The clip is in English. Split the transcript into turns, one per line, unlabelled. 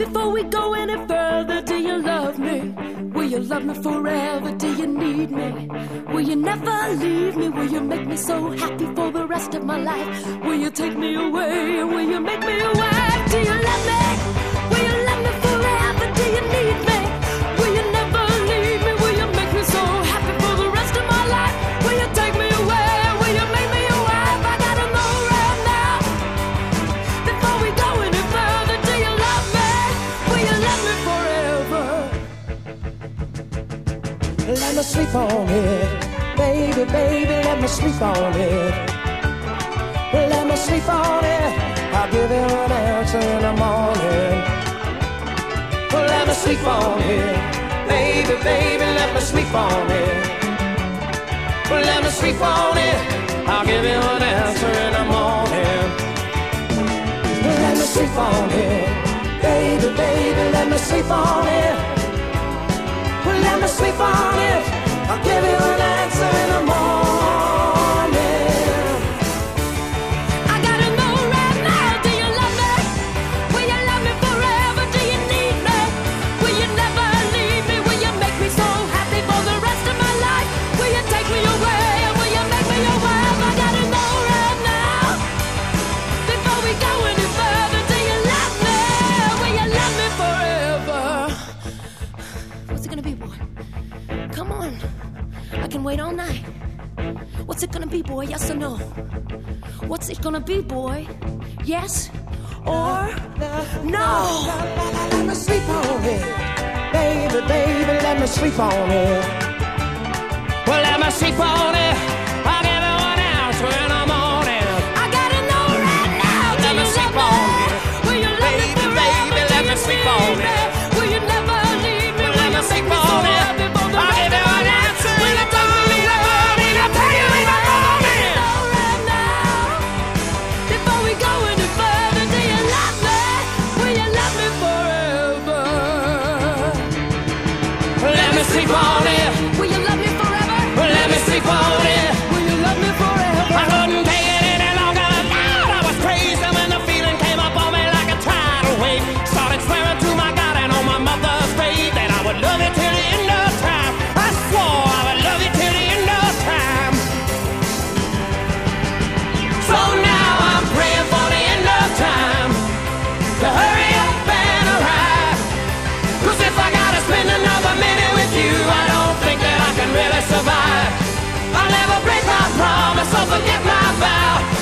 Before we go any further, do you love me? Will you love me forever? Do you need me? Will you never leave me? Will you make me so happy for the rest of my life? Will you take me away? Will you make me a wife? Do you love me? Will you love me forever? Do you need me? Will you never leave me? Will you make me so happy for the rest of my life? Will you take me away? Will you make me a wife? I gotta know right now. Before we go any further, do you love me? Will you love me forever?
Let me sleep on it, baby, baby, let me sleep on it. Let me sleep on it, I'll give you an answer in the morning. Let me sleep on it, baby, baby, let me sleep on it. Let me sleep on it, I'll give you an answer in the morning. Let me sleep on it, baby, baby, let me sleep on it. Let me sleep on it, I'll give you an answer in the morning.
I gotta know right now, do you love me? Will you love me forever? Do you need me? Will you never leave me? Will you make me so happy for the rest of my life? Will you take me away? Will you make me your wife? I gotta know right now. Before we go any further, do you love me? Will you love me forever? What's it gonna be, boy? Come on, I can wait all night. What's it gonna be, boy? Yes or no? What's it gonna be, boy? Yes or no?
Let me sleep on it, baby, baby, let me sleep on it. Well, let me sleep on it, I'll give you an answer in the morning.
I gotta know right now, do
Let me
you
sleep
love
on
me?
it,
Will you love me
baby,
forever?
baby,
Do
let me
you
sleep
need
on
me?
it.
Will you never leave me?
Well,
Will
let me
you
sleep
make me so
on it,
happy for the
I'll give
rest
you
of my
an
life?
answer
Will
in
you
the
take me
morning. I'll tell you in the morning.
know right now? Before we go any further, do you love me? Will you love me forever?
Let me sleep on it,
Will you love me forever?
let me sleep on it.
Will you love me forever?
I couldn't take it any longer. Lord, I was crazy when the feeling came up on me like a tidal wave. Started swearing to my God and on my mother's grave that I would love you till the end of time. I swore I would love you till the end of time. So now I'm praying for the end of time to hurry up and arrive. 'Cause if I gotta spend another minute with you, I don't think that I can really survive. I'll never break my promise or forget my vow.